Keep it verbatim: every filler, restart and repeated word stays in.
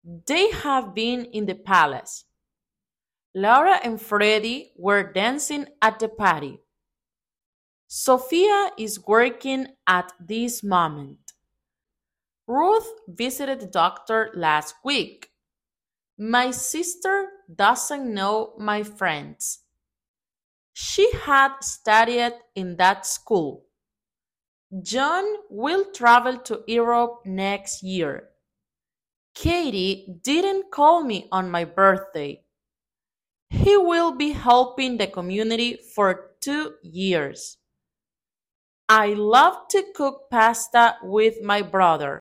They have been in the palace. Laura and Freddie were dancing at the party. Sophia is working at this moment. Ruth visited the doctor last week. My sister doesn't know my friends. She had studied in that school. John will travel to Europe next year. Katie didn't call me on my birthday. He will be helping the community for two years. I love to cook pasta with my brother.